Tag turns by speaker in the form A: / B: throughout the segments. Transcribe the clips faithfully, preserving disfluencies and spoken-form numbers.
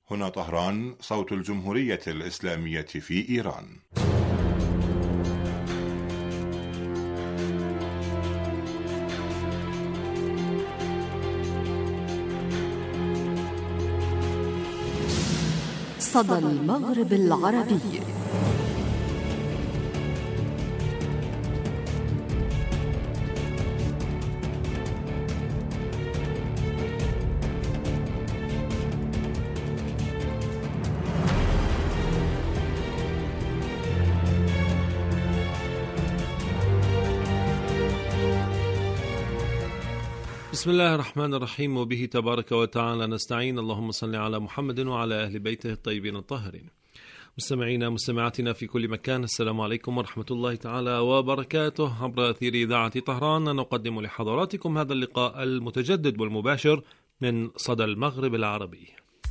A: هنا طهران، صوت الجمهورية الإسلامية في إيران.
B: صدى المغرب العربي.
C: بسم الله الرحمن الرحيم، وبه تبارك وتعالى نستعين. اللهم صل على محمد وعلى أهل بيته الطيبين الطاهرين. مستمعينا مستمعاتنا في كل مكان، السلام عليكم ورحمة الله تعالى وبركاته. عبر أثير إذاعة طهران نقدم لحضراتكم هذا اللقاء المتجدد والمباشر من صدى المغرب العربي.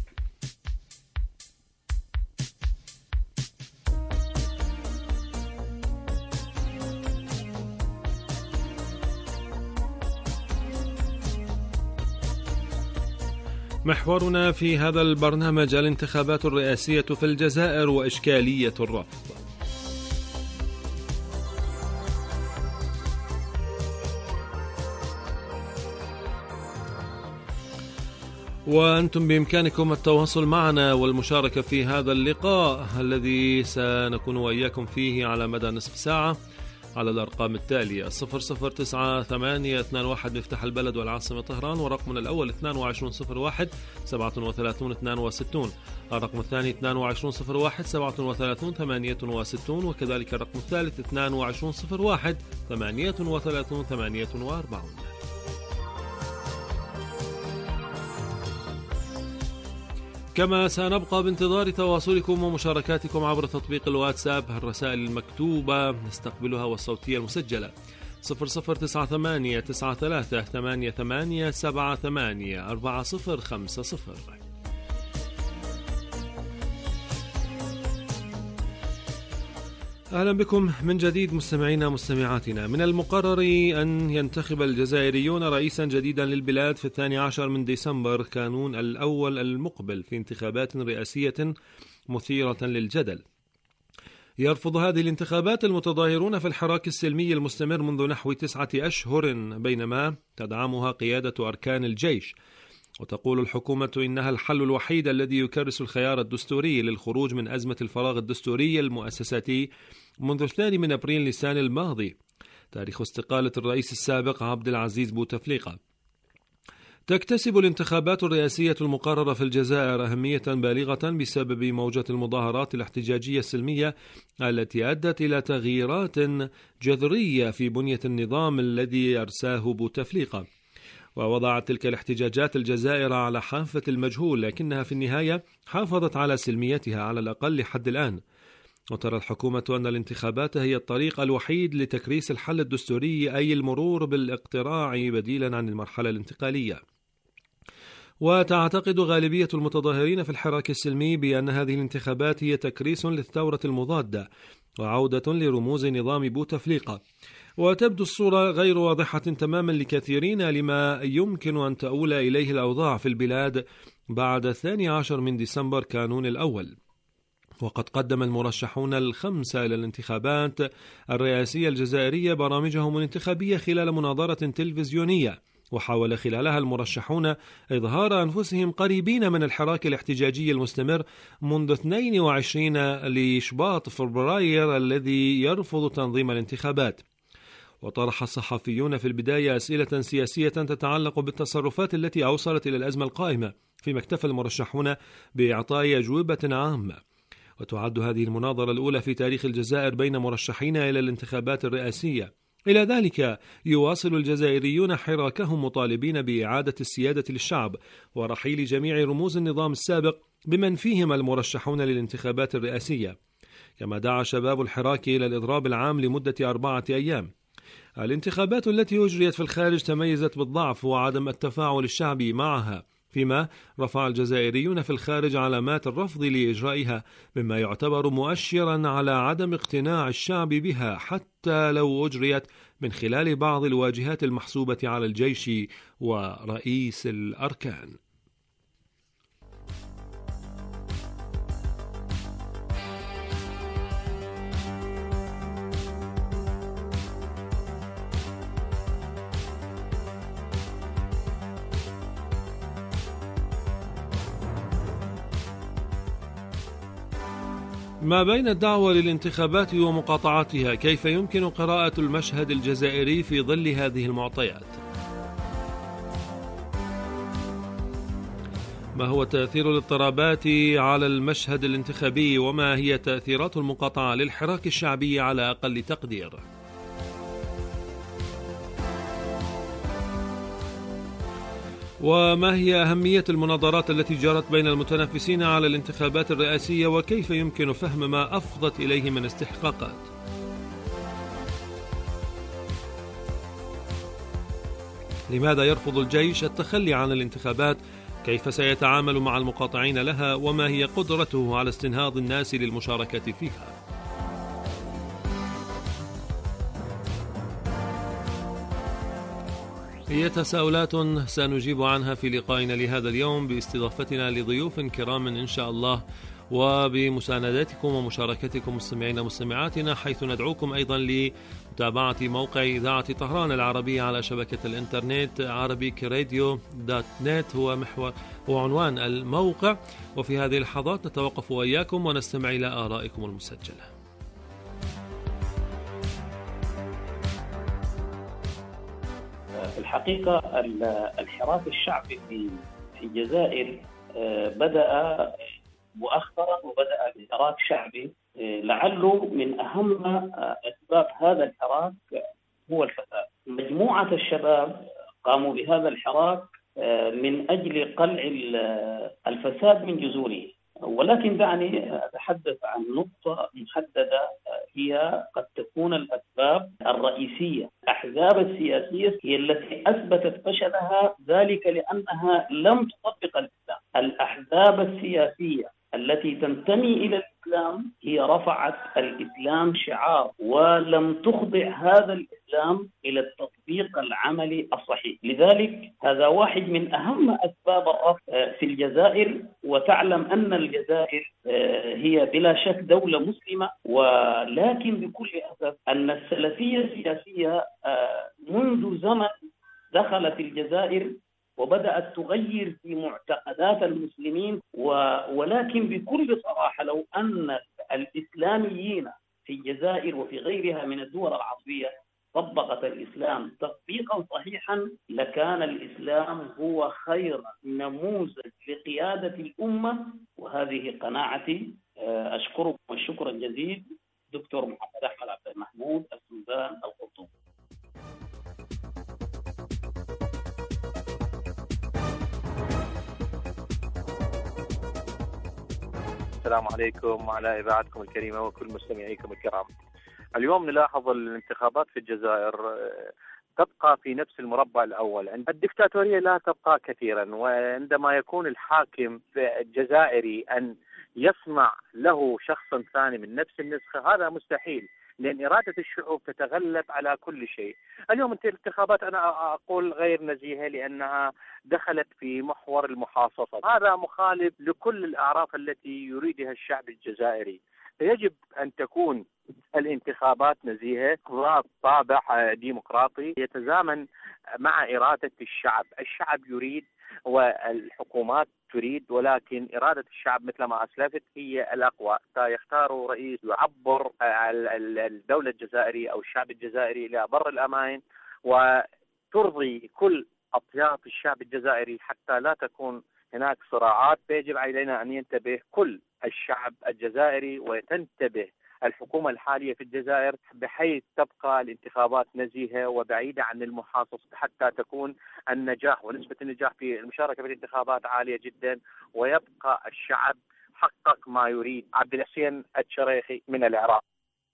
C: محورنا في هذا البرنامج الانتخابات الرئاسية في الجزائر وإشكالية الرفض. وأنتم بإمكانكم التواصل معنا والمشاركة في هذا اللقاء الذي سنكون وإياكم فيه على مدى نصف ساعة على الأرقام التالية: صفر صفر تسعة ثمانية اثنان واحد مفتاح البلد والعاصمة طهران، ورقمنا الأول اثنان وعشرون صفر واحد سبعة وثلاثون اثنان وستون، الرقم الثاني اثنان وعشرون صفر واحد سبعة وثلاثون ثمانية وستون، وكذلك الرقم الثالث اثنان وعشرون صفر واحد ثمانية وثلاثون ثمانية وأربعون. كما سنبقى بانتظار تواصلكم ومشاركاتكم عبر تطبيق الواتساب. الرسائل المكتوبة نستقبلها والصوتية المسجلة صفر صفر تسعة ثمانية تسعة ثلاثة ثمانية ثمانية سبعة ثمانية أربعة صفر خمسة صفر. أهلا بكم من جديد مستمعينا مستمعاتنا. من المقرر أن ينتخب الجزائريون رئيسا جديدا للبلاد في الثاني عشر من ديسمبر كانون الأول المقبل في انتخابات رئاسية مثيرة للجدل. يرفض هذه الانتخابات المتظاهرون في الحراك السلمي المستمر منذ نحو تسعة أشهر، بينما تدعمها قيادة أركان الجيش. وتقول الحكومة إنها الحل الوحيد الذي يكرس الخيار الدستوري للخروج من أزمة الفراغ الدستوري المؤسساتي منذ الثاني من أبريل نيسان الماضي، تاريخ استقالة الرئيس السابق عبد العزيز بوتفليقة. تكتسب الانتخابات الرئاسية المقررة في الجزائر أهمية بالغة بسبب موجة المظاهرات الاحتجاجية السلمية التي أدت إلى تغييرات جذرية في بنية النظام الذي أرساه بوتفليقة. ووضعت تلك الاحتجاجات الجزائر على حافة المجهول، لكنها في النهاية حافظت على سلميتها على الأقل حد الآن. وترى الحكومة أن الانتخابات هي الطريق الوحيد لتكريس الحل الدستوري، أي المرور بالاقتراع بديلا عن المرحلة الانتقالية. وتعتقد غالبية المتظاهرين في الحراك السلمي بأن هذه الانتخابات هي تكريس للثورة المضادة وعودة لرموز نظام بوتفليقة. وتبدو الصورة غير واضحة تماما لكثيرين لما يمكن أن تؤول إليه الأوضاع في البلاد بعد الثاني عشر من ديسمبر كانون الأول. وقد قدم المرشحون الخمسة إلى الانتخابات الرئاسية الجزائرية برامجهم الانتخابية خلال مناظرة تلفزيونية، وحاول خلالها المرشحون إظهار أنفسهم قريبين من الحراك الاحتجاجي المستمر منذ اثنين وعشرين لشباط فبراير الذي يرفض تنظيم الانتخابات. وطرح الصحفيون في البداية أسئلة سياسية تتعلق بالتصرفات التي أوصلت إلى الأزمة القائمة، فيما اكتفى المرشحون بإعطاء أجوبة عامة. وتعد هذه المناظرة الأولى في تاريخ الجزائر بين مرشحين إلى الانتخابات الرئاسية. إلى ذلك يواصل الجزائريون حراكهم مطالبين بإعادة السيادة للشعب ورحيل جميع رموز النظام السابق بمن فيهم المرشحون للانتخابات الرئاسية. كما دعا شباب الحراك إلى الإضراب العام لمدة أربعة أيام. الانتخابات التي أجريت في الخارج تميزت بالضعف وعدم التفاعل الشعبي معها، فيما رفع الجزائريون في الخارج علامات الرفض لإجرائها، مما يعتبر مؤشرا على عدم اقتناع الشعب بها حتى لو أجريت من خلال بعض الواجهات المحسوبة على الجيش ورئيس الأركان. ما بين الدعوة للانتخابات ومقاطعتها، كيف يمكن قراءة المشهد الجزائري في ظل هذه المعطيات؟ ما هو تأثير الاضطرابات على المشهد الانتخابي، وما هي تأثيرات المقاطعة للحراك الشعبي على أقل تقدير؟ وما هي أهمية المناظرات التي جرت بين المتنافسين على الانتخابات الرئاسية، وكيف يمكن فهم ما أفضت إليه من استحقاقات؟ لماذا يرفض الجيش التخلي عن الانتخابات؟ كيف سيتعامل مع المقاطعين لها؟ وما هي قدرته على استنهاض الناس للمشاركة فيها؟ هي تساؤلات سنجيب عنها في لقائنا لهذا اليوم باستضافتنا لضيوف كرام إن شاء الله، وبمساندتكم ومشاركتكم مستمعين ومستمعاتنا، حيث ندعوكم أيضا لمتابعة موقع إذاعة طهران العربية على شبكة الإنترنت عربيك راديو دوت نت هو محور هو عنوان الموقع. وفي هذه اللحظات نتوقف وإياكم ونستمع إلى آرائكم المسجلة.
D: في الحقيقة الحراك الشعبي في الجزائر بدأ مؤخرا، وبدأ بحراك شعبي لعله من أهم أسباب هذا الحراك هو الفساد. مجموعة الشباب قاموا بهذا الحراك من أجل قلع الفساد من جذوره، ولكن دعني أتحدث عن نقطة محددة هي قد تكون الأسباب الرئيسية. الأحزاب السياسية هي التي أثبتت فشلها، ذلك لأنها لم تطبق الإسلام. الأحزاب السياسية التي تنتمي إلى الإسلام هي رفعت الإسلام شعار، ولم تخضع هذا الإسلام إلى التطبيق العملي الصحيح. لذلك هذا واحد من أهم أسباب الرفض في الجزائر. وتعلم أن الجزائر هي بلا شك دولة مسلمة، ولكن بكل أسف أن السلفية السياسية منذ زمن دخلت الجزائر وبدأت تغير في معتقدات المسلمين، ولكن بكل صراحة لو أن الإسلاميين في الجزائر وفي غيرها من الدول العربية طبقت الإسلام تطبيقا صحيحا لكان الإسلام هو خير نموذج لقيادة الأمة، وهذه قناعتي. أشكركم الشكر الجزيل دكتور محمد أحمد عبد المحمود السودان القرطبي.
E: السلام عليكم وعلى إذاعتكم الكريمة وكل مستمعيكم الكرام. اليوم نلاحظ الانتخابات في الجزائر تبقى في نفس المربع الأول. الدكتاتورية لا تبقى كثيرا، وعندما يكون الحاكم الجزائري أن يسمع له شخص ثاني من نفس النسخة هذا مستحيل، لأن إرادة الشعوب تتغلب على كل شيء. اليوم الانتخابات أنا أقول غير نزيهة لأنها دخلت في محور المحاصصة، هذا مخالف لكل الأعراف التي يريدها الشعب الجزائري. فيجب أن تكون الانتخابات نزيهة ذات طابع ديمقراطي يتزامن مع إرادة الشعب. الشعب يريد والحكومات تريد، ولكن إرادة الشعب مثل ما أسلفت هي الأقوى. سيختاروا رئيس يعبر الدولة الجزائرية أو الشعب الجزائري إلى بر الأمان وترضي كل أطياف الشعب الجزائري حتى لا تكون هناك صراعات. فيجب علينا أن ينتبه كل الشعب الجزائري وتنتبه الحكومة الحالية في الجزائر بحيث تبقى الانتخابات نزيهة وبعيدة عن المحاصصة حتى تكون النجاح ونسبة النجاح في المشاركة في الانتخابات عالية جدا، ويبقى الشعب حقق ما يريد. عبد الحسين الشريخي من العراق.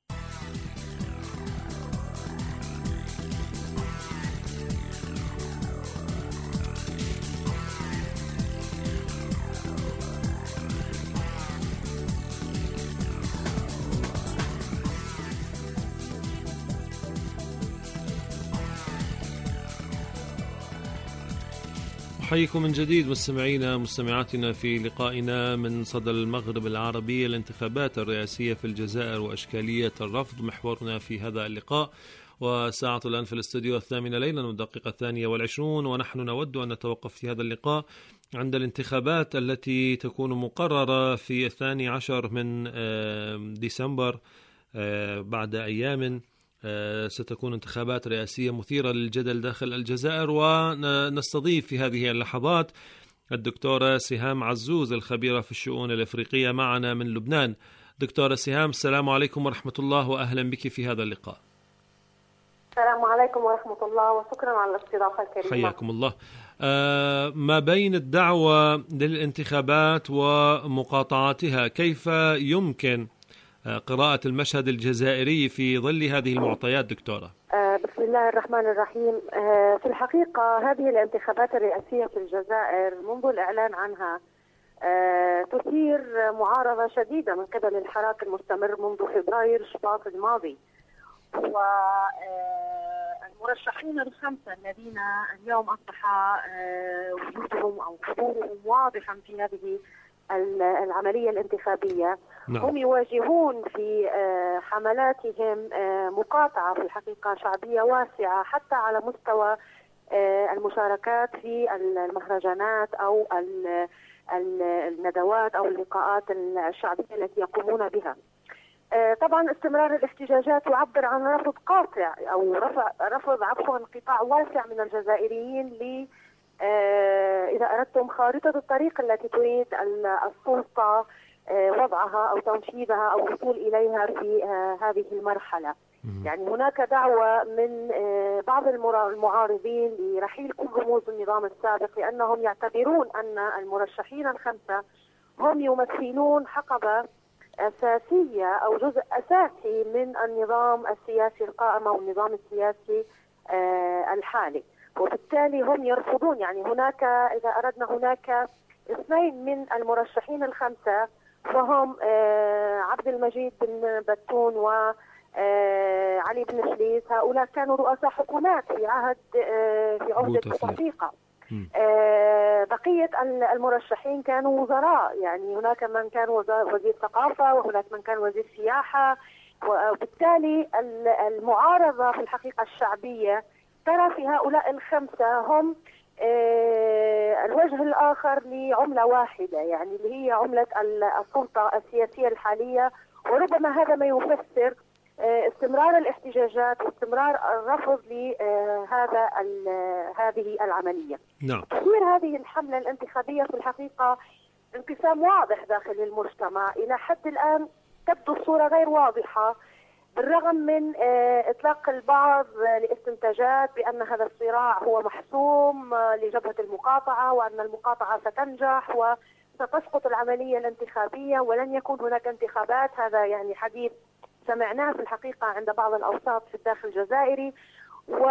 C: أحييكم من جديد مستمعينا مستمعاتنا في لقائنا من صدى المغرب العربي، الانتخابات الرئاسية في الجزائر وأشكالية الرفض محورنا في هذا اللقاء. وساعة الآن في الاستوديو الثامنة ليلا والدقيقة الثانية والعشرون، ونحن نود أن نتوقف في هذا اللقاء عند الانتخابات التي تكون مقررة في الثاني عشر من ديسمبر بعد أيام. ستكون انتخابات رئاسية مثيرة للجدل داخل الجزائر، ونستضيف في هذه اللحظات الدكتورة سهام عزوز الخبيرة في الشؤون الإفريقية معنا من لبنان. دكتورة سهام، السلام عليكم ورحمة الله وأهلا بك في هذا اللقاء.
F: السلام عليكم ورحمة الله وشكرا على الاستضافة الكريمة.
C: حياكم الله. آه ما بين الدعوة للانتخابات ومقاطعتها، كيف يمكن قراءة المشهد الجزائري في ظل هذه المعطيات دكتورة؟
F: آه بسم الله الرحمن الرحيم. آه في الحقيقة هذه الانتخابات الرئاسية في الجزائر منذ الإعلان عنها آه تثير معارضة شديدة من قبل الحراك المستمر منذ فبراير شباط الماضي، والمرشحين الخمسة الذين اليوم أصبح آه وجودهم أو حضورهم واضحا في هذه العملية الانتخابية، نعم. هم يواجهون في حملاتهم مقاطعة في الحقيقة شعبية واسعة حتى على مستوى المشاركات في المهرجانات أو الندوات أو اللقاءات الشعبية التي يقومون بها. طبعا استمرار الاحتجاجات يعبر عن رفض قاطع أو رفض عفوا قطاع واسع من الجزائريين ل إذا أردتم خارطة الطريق التي تريد السلطة وضعها أو تنفيذها أو الوصول إليها في هذه المرحلة. يعني هناك دعوة من بعض المعارضين لرحيل كل رموز النظام السابق، لأنهم يعتبرون أن المرشحين الخمسة هم يمثلون حقبة أساسية أو جزء أساسي من النظام السياسي القائم أو النظام السياسي الحالي، وبالتالي هم يرفضون. يعني هناك إذا أردنا هناك اثنين من المرشحين الخمسة وهم عبد المجيد بن بتون وعلي بن شليس، هؤلاء كانوا رؤساء حكومات في عهد في عهدة بوتفليقة. بقية المرشحين كانوا وزراء، يعني هناك من كان وزير ثقافة وهناك من كان وزير سياحة، وبالتالي المعارضة في الحقيقة الشعبية ترى في هؤلاء الخمسة هم آه الوجه الآخر لعملة واحدة، يعني اللي هي عملة السلطة السياسية الحالية. وربما هذا ما يفسر آه استمرار الاحتجاجات واستمرار الرفض لهذا هذه العملية.
C: نعم.
F: تثير هذه الحملة الانتخابية في الحقيقة انقسام واضح داخل المجتمع. إلى حد الآن تبدو الصورة غير واضحة، بالرغم من إطلاق البعض لاستنتاجات بأن هذا الصراع هو محسوم لجبهة المقاطعة، وأن المقاطعة ستنجح وستسقط العملية الانتخابية ولن يكون هناك انتخابات. هذا يعني حديث سمعناه في الحقيقة عند بعض الأوساط في الداخل الجزائري، و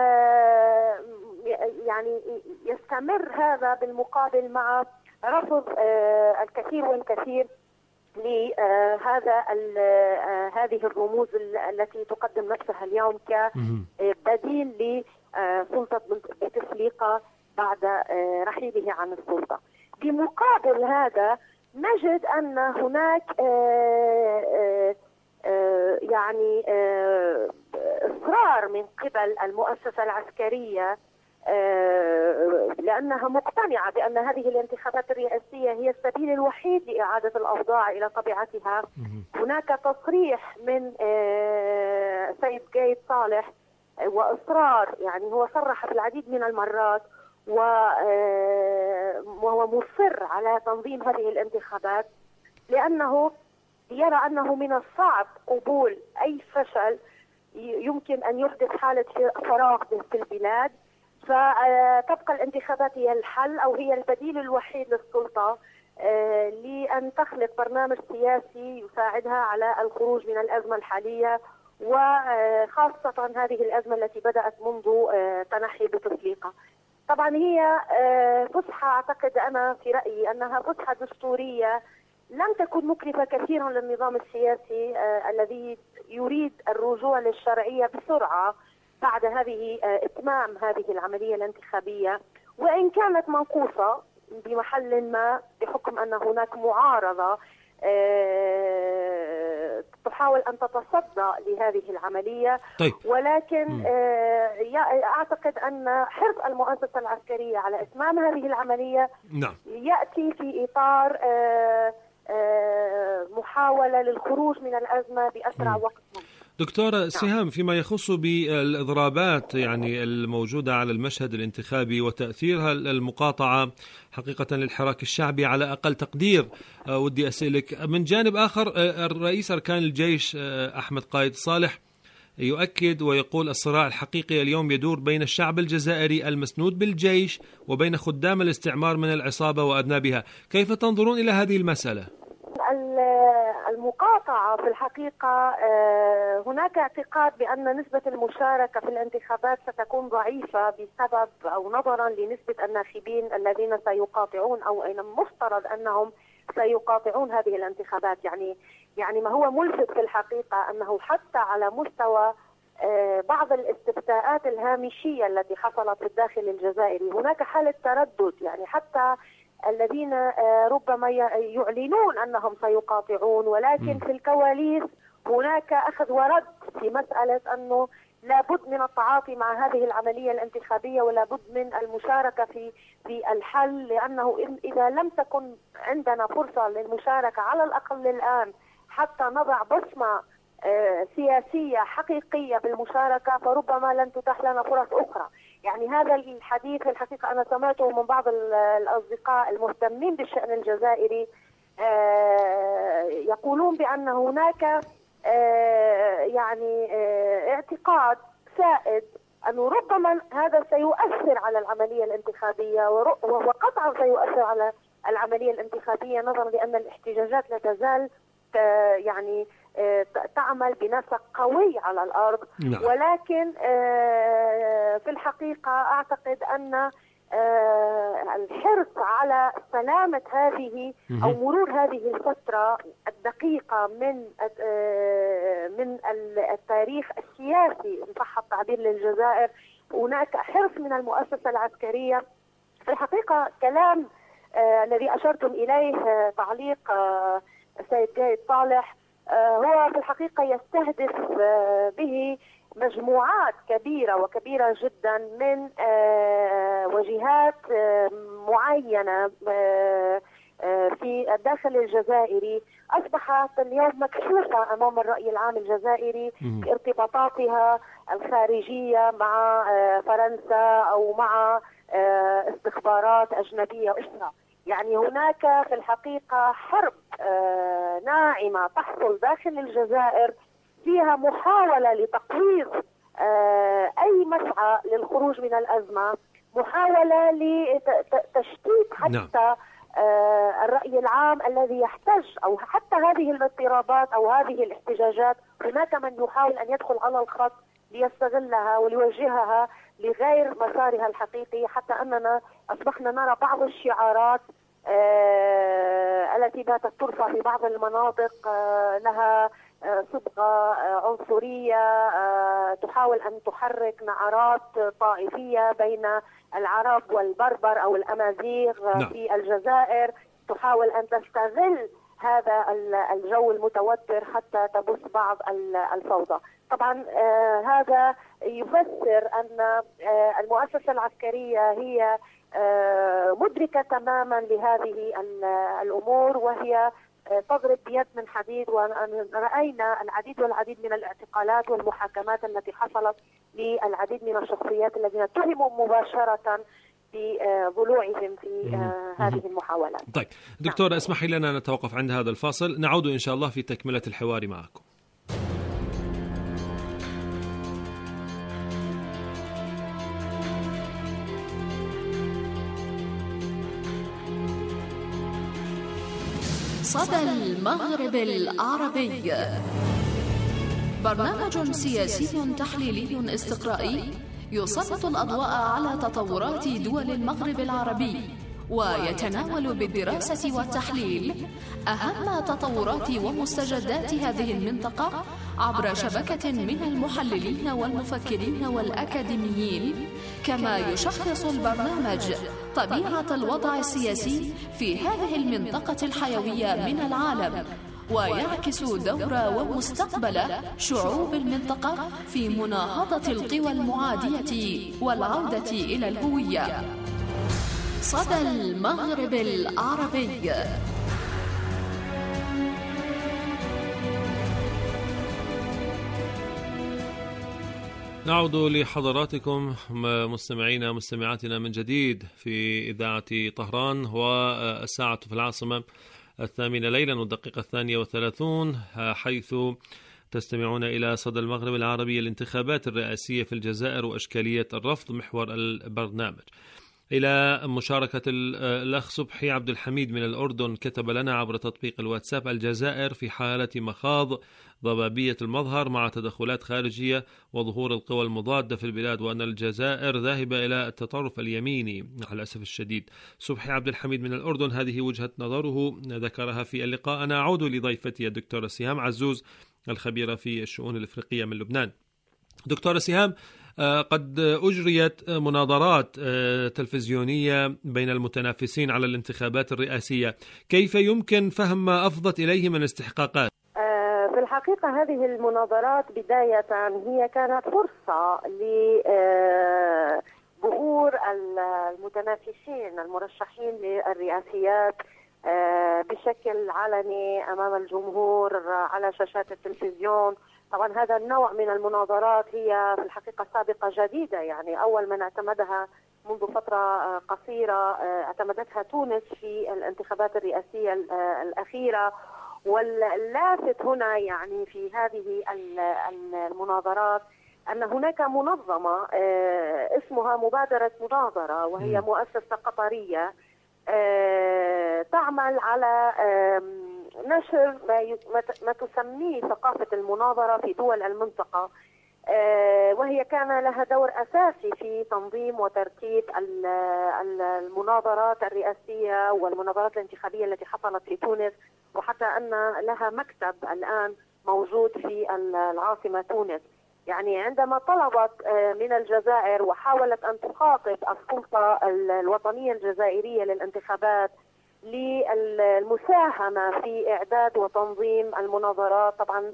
F: يعني يستمر هذا بالمقابل مع رفض الكثير والكثير لهذا هذه الرموز التي تقدم نفسها اليوم كبديل لسلطة بوتفليقة بعد رحيله عن السلطة. بمقابل هذا نجد أن هناك يعني إصرار من قبل المؤسسة العسكرية، لأنها مقتنعة بأن هذه الانتخابات الرئاسية هي السبيل الوحيد لإعادة الأوضاع إلى طبيعتها. هناك تصريح من سيد قايد صالح وإصرار، يعني هو صرح في العديد من المرات وهو مصر على تنظيم هذه الانتخابات، لأنه يرى أنه من الصعب قبول أي فشل يمكن أن يحدث حالة فراغ في البلاد، فتبقى الانتخابات هي الحل أو هي البديل الوحيد للسلطة لأن تخلق برنامج سياسي يساعدها على الخروج من الأزمة الحالية، وخاصة هذه الأزمة التي بدأت منذ تنحي بوتفليقة. طبعا هي فسحة، أعتقد أنا في رأيي أنها فسحة دستورية لم تكن مكلفة كثيرا للنظام السياسي الذي يريد الرجوع للشرعية بسرعة بعد هذه إتمام هذه العملية الانتخابية، وإن كانت منقوصة بمحل ما بحكم أن هناك معارضة تحاول أن تتصدى لهذه العملية.
C: طيب.
F: ولكن أعتقد أن حرص المؤسسة العسكرية على إتمام هذه العملية
C: نعم.
F: يأتي في إطار محاولة للخروج من الأزمة بأسرع م. وقت ممكن.
C: دكتورة سهام، فيما يخص بالإضرابات يعني الموجودة على المشهد الانتخابي وتأثيرها المقاطعة حقيقة للحراك الشعبي، على أقل تقدير ودي أسألك من جانب آخر، الرئيس أركان الجيش أحمد قايد صالح يؤكد ويقول الصراع الحقيقي اليوم يدور بين الشعب الجزائري المسنود بالجيش وبين خدام الاستعمار من العصابة وأذنابها. كيف تنظرون إلى هذه المسألة؟
F: المقاطعة في الحقيقة هناك اعتقاد بأن نسبة المشاركة في الانتخابات ستكون ضعيفة بسبب أو نظرا لنسبة الناخبين الذين سيقاطعون أو أين مفترض أنهم سيقاطعون هذه الانتخابات. يعني يعني ما هو ملفت في الحقيقة أنه حتى على مستوى بعض الاستفتاءات الهامشية التي حصلت في الداخل الجزائري هناك حالة تردد، يعني حتى الذين ربما يعلنون أنهم سيقاطعون ولكن في الكواليس هناك أخذ ورد في مسألة أنه لابد من التعاطي مع هذه العملية الانتخابية ولابد من المشاركة في في الحل، لأنه إذا لم تكن عندنا فرصة للمشاركة على الأقل الآن حتى نضع بصمة سياسية حقيقية بالمشاركة فربما لن تتاح لنا فرص أخرى. يعني هذا الحديث الحقيقة أنا سمعته من بعض الأصدقاء المهتمين بالشأن الجزائري يقولون بأن هناك يعني اعتقاد سائد أنه ربما هذا سيؤثر على العملية الانتخابية، وقطعا سيؤثر على العملية الانتخابية نظرا لأن الاحتجاجات لا تزال يعني تعمل بنسق قوي على الأرض.
C: نعم.
F: ولكن في الحقيقة أعتقد أن الحرص على سلامة هذه أو مرور هذه الفترة الدقيقة من من التاريخ السياسي إن صح التعبير للجزائر، هناك حرص من المؤسسة العسكرية. في الحقيقة كلام الذي أشرتم إليه تعليق السيد قايد صالح هو في الحقيقة يستهدف به مجموعات كبيرة وكبيرة جدا من وجهات معينة في الداخل الجزائري أصبحت اليوم مكشوفة أمام الرأي العام الجزائري بارتباطاتها الخارجية مع فرنسا أو مع استخبارات أجنبية أخرى. يعني هناك في الحقيقة حرب ناعمة تحصل داخل الجزائر فيها محاولة لتقويض أي مسعى للخروج من الأزمة، محاولة لتشتيت حتى الرأي العام الذي يحتاج أو حتى هذه الاضطرابات أو هذه الاحتجاجات هناك من يحاول أن يدخل على الخط ليستغلها وليوجهها لغير مسارها الحقيقي، حتى أننا أصبحنا نرى بعض الشعارات آه التي باتت ترفع في بعض المناطق آه لها آه صبغة آه عنصرية آه تحاول أن تحرك نعرات طائفية بين العرب والبربر أو الأمازيغ آه في الجزائر، تحاول أن تستغل هذا الجو المتوتر حتى تبث بعض الفوضى. طبعا آه هذا يفسر أن آه المؤسسة العسكرية هي آه مدركة تماما لهذه الأمور وهي آه تضرب بيد من حديد، ورأينا العديد والعديد من الاعتقالات والمحاكمات التي حصلت للعديد من الشخصيات الذين اتهموا مباشرة بضلوعهم في آه هذه المحاولات.
C: طيب دكتورة اسمحي لنا نتوقف عند هذا الفاصل، نعود إن شاء الله في تكملة الحوار معكم.
B: صدى المغرب العربي، برنامج سياسي تحليلي استقرائي يسلط الأضواء على تطورات دول المغرب العربي ويتناول بالدراسة والتحليل أهم تطورات ومستجدات هذه المنطقة عبر شبكة من المحللين والمفكرين والأكاديميين، كما يشخص البرنامج طبيعة الوضع السياسي في هذه المنطقة الحيوية من العالم ويعكس دور ومستقبل شعوب المنطقة في مناهضة القوى المعادية والعودة إلى الهوية. صدى المغرب العربي.
C: نعود لحضراتكم مستمعينا مستمعاتنا من جديد في إذاعة طهران، والساعة في العاصمة الثامنة ليلا والدقيقة الثانية وثلاثون، حيث تستمعون إلى صدى المغرب العربي. الانتخابات الرئاسية في الجزائر وأشكالية الرفض محور البرنامج. إلى مشاركة الأخ صبحي عبد الحميد من الأردن، كتب لنا عبر تطبيق الواتساب: الجزائر في حالة مخاض ضبابية المظهر مع تدخلات خارجية وظهور القوى المضادة في البلاد، وأن الجزائر ذاهبة إلى التطرف اليميني على الأسف الشديد. صبحي عبد الحميد من الأردن، هذه وجهة نظره ذكرها في اللقاء. أنا أعود لضيفتي الدكتورة سهام عزوز الخبيرة في الشؤون الإفريقية من لبنان. دكتورة سهام، قد أجريت مناظرات تلفزيونية بين المتنافسين على الانتخابات الرئاسية، كيف يمكن فهم ما أفضت إليه من استحقاقات؟
F: في الحقيقة هذه المناظرات بداية هي كانت فرصة لظهور المتنافسين المرشحين للرئاسيات بشكل علني أمام الجمهور على شاشات التلفزيون. طبعا هذا النوع من المناظرات هي في الحقيقة سابقة جديدة، يعني أول من اعتمدها منذ فترة قصيرة اعتمدتها تونس في الانتخابات الرئاسية الأخيرة. واللافت هنا يعني في هذه المناظرات أن هناك منظمة اسمها مبادرة مناظرة، وهي مؤسسة قطرية تعمل على نشر ما تسميه ثقافة المناظرة في دول المنطقة، وهي كان لها دور أساسي في تنظيم وترتيب المناظرات الرئاسية والمناظرات الانتخابية التي حصلت في تونس، وحتى أن لها مكتب الآن موجود في العاصمة تونس. يعني عندما طلبت من الجزائر وحاولت أن تخاطب السلطة الوطنية الجزائرية للانتخابات للمساهمة في إعداد وتنظيم المناظرات، طبعا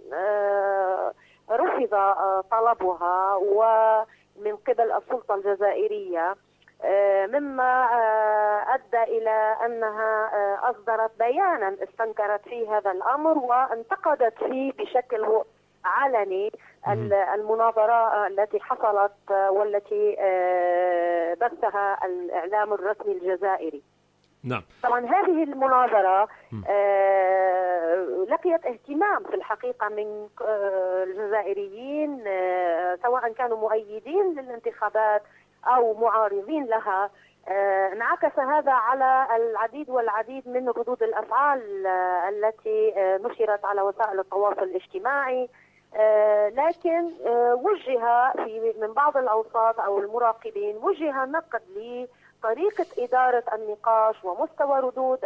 F: رفض طلبها ومن قبل السلطة الجزائرية، مما أدى إلى أنها أصدرت بيانا استنكرت فيه هذا الأمر وانتقدت فيه بشكل علني المناظرة التي حصلت والتي بثها الإعلام الرسمي الجزائري.
C: نعم.
F: طبعا هذه المناظرة آه لقيت اهتمام في الحقيقة من آه الجزائريين، آه سواء كانوا مؤيدين للانتخابات أو معارضين لها. آه انعكس هذا على العديد والعديد من ردود الأفعال آه التي آه نشرت على وسائل التواصل الاجتماعي، آه لكن آه وجه في من بعض الأوساط أو المراقبين وجه نقد ل طريقة إدارة النقاش ومستوى ردود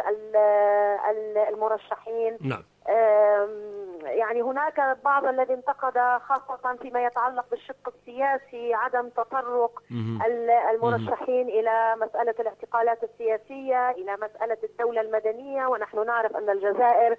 F: المرشحين.
C: نعم.
F: يعني هناك بعض الذي انتقد خاصة فيما يتعلق بالشق السياسي عدم تطرق المرشحين إلى مسألة الاعتقالات السياسية، إلى مسألة الدولة المدنية، ونحن نعرف أن الجزائر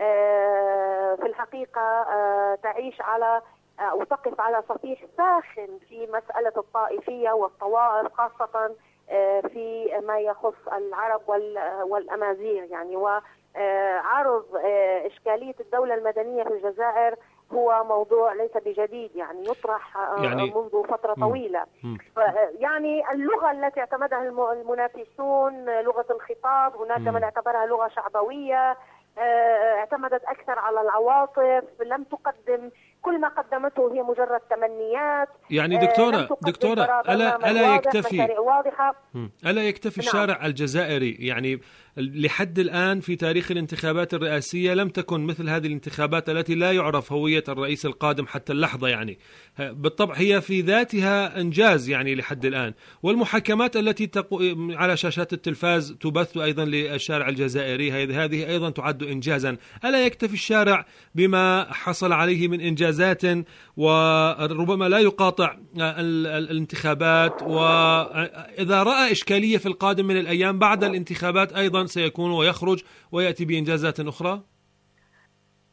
F: في الحقيقة تعيش على أو تقف على صفيح ساخن في مسألة الطائفية والطوائف، خاصة في ما يخص العرب والأمازيغ يعني. وعرض إشكالية الدولة المدنية في الجزائر هو موضوع ليس بجديد، يعني يطرح يعني منذ فترة طويلة. يعني اللغة التي اعتمدها المنافسون لغة الخطاب، هناك من اعتبرها لغة شعبوية، اعتمدت أكثر على العواطف، لم تقدم كل ما قدمته هي مجرد تمنيات.
C: يعني دكتورة دكتورة ألا ألا يكتفي ألا يكتفي الشارع الجزائري يعني لحد الآن في تاريخ الانتخابات الرئاسية لم تكن مثل هذه الانتخابات التي لا يعرف هوية الرئيس القادم حتى اللحظة، يعني بالطبع هي في ذاتها إنجاز يعني لحد الآن، والمحاكمات التي تقو على شاشات التلفاز تبث أيضا للشارع الجزائري هذه أيضا تعد إنجازا. ألا يكتفي الشارع بما حصل عليه من إنجازات وربما لا يقاطع الانتخابات، وإذا رأى إشكالية في القادم من الأيام بعد الانتخابات أيضا سيكون ويخرج ويأتي بإنجازات أخرى؟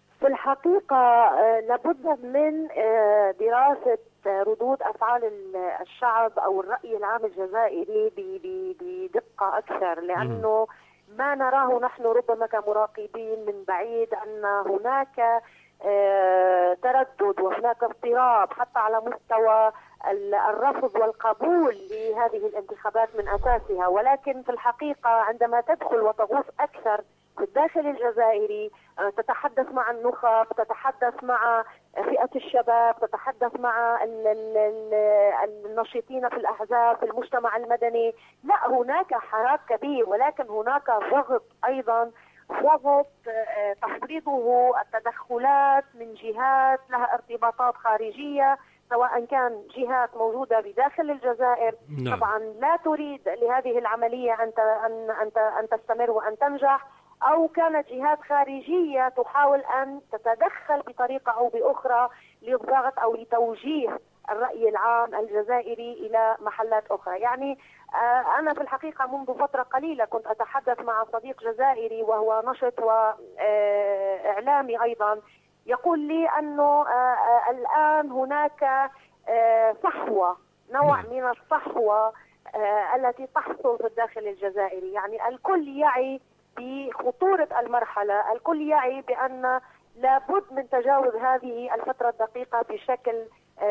F: الحقيقة لابد من دراسة ردود أفعال الشعب أو الرأي العام الجزائري بدقة أكثر، لأنه ما نراه نحن ربما كمراقبين من بعيد أن هناك تردد وهناك اضطراب حتى على مستوى الرفض والقبول لهذه الانتخابات من أساسها. ولكن في الحقيقة عندما تدخل وتغوص أكثر في الداخل الجزائري، تتحدث مع النخب، تتحدث مع فئة الشباب، تتحدث مع النشيطين في الأحزاب، في المجتمع المدني، لا هناك حراك كبير، ولكن هناك ضغط أيضا، ضغط تفرضه التدخلات من جهات لها ارتباطات خارجية، سواء كان جهات موجودة بداخل الجزائر نعم. طبعا لا تريد لهذه العملية أن أن أن تستمر وأن تنجح، أو كانت جهات خارجية تحاول أن تتدخل بطريقة أو بأخرى للضغط أو لتوجيه الرأي العام الجزائري إلى محلات أخرى. يعني أنا في الحقيقة منذ فترة قليلة كنت أتحدث مع صديق جزائري وهو نشط وإعلامي أيضا، يقول لي أنه الآن هناك صحوة، نوع من الصحوة التي تحصل في الداخل الجزائري. يعني الكل يعي بخطورة المرحلة، الكل يعي بأن لابد من تجاوز هذه الفترة الدقيقة بشكل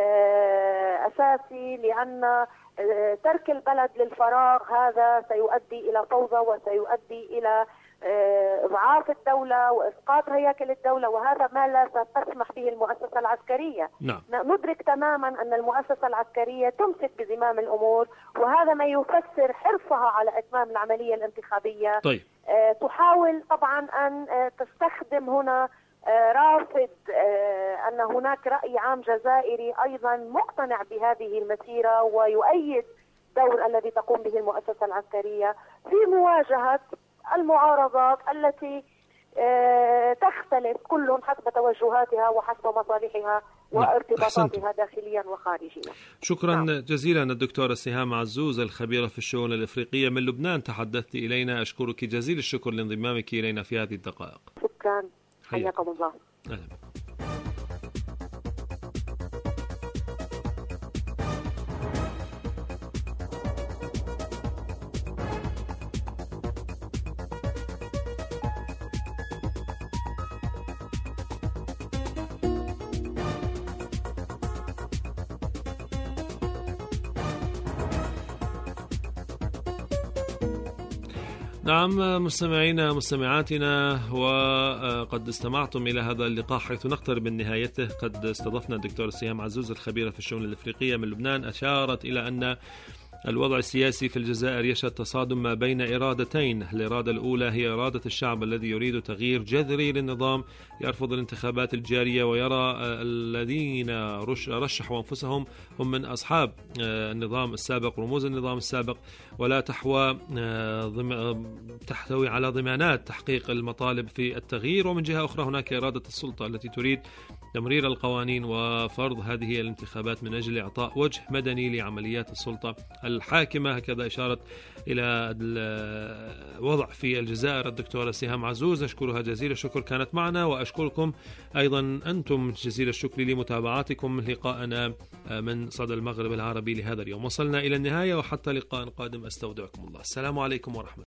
F: أساسي، لأن ترك البلد للفراغ هذا سيؤدي إلى فوضى وسيؤدي إلى إضعاف الدولة وإسقاط هياكل الدولة، وهذا ما لا تسمح به المؤسسة العسكرية.
C: نعم.
F: ندرك تماما أن المؤسسة العسكرية تمسك بزمام الأمور، وهذا ما يفسر حرصها على إتمام العملية الانتخابية.
C: طيب.
F: أه تحاول طبعا أن أه تستخدم هنا أه رافض أه أن هناك رأي عام جزائري أيضا مقتنع بهذه المسيرة ويؤيد الدور الذي تقوم به المؤسسة العسكرية في مواجهة المعارضات التي تختلف كل حسب توجهاتها وحسب مصالحها وارتباطاتها داخليا وخارجيا.
C: شكرا
F: نعم.
C: جزيلا الدكتورة سهام عزوز الخبيرة في الشؤون الإفريقية من لبنان، تحدثت إلينا. أشكرك جزيل الشكر لانضمامك إلينا في هذه الدقائق.
F: شكرا، حياكم الله.
C: أهلا. نعم مستمعينا مستمعاتنا، وقد استمعتم إلى هذا اللقاء حيث نقترب من نهايته. قد استضفنا الدكتورة سهام عزوز الخبيرة في الشؤون الإفريقية من لبنان، أشارت إلى أن الوضع السياسي في الجزائر يشهد تصادم ما بين إرادتين. الإرادة الأولى هي إرادة الشعب الذي يريد تغيير جذري للنظام، يرفض الانتخابات الجارية ويرى الذين رشحوا أنفسهم هم من أصحاب النظام السابق، رموز النظام السابق، ولا تحوى تحتوي على ضمانات تحقيق المطالب في التغيير. ومن جهة أخرى هناك إرادة السلطة التي تريد تمرير القوانين وفرض هذه الانتخابات من أجل إعطاء وجه مدني لعمليات السلطة الحاكمة. هكذا إشارت إلى الوضع في الجزائر الدكتورة سهام عزوز، نشكرها جزيل الشكر كانت معنا، وأشكركم أيضا أنتم جزيل الشكر لمتابعتكم لقاءنا من صدى المغرب العربي لهذا اليوم. وصلنا إلى النهاية، وحتى لقاء قادم أستودعكم الله. السلام عليكم ورحمة الله.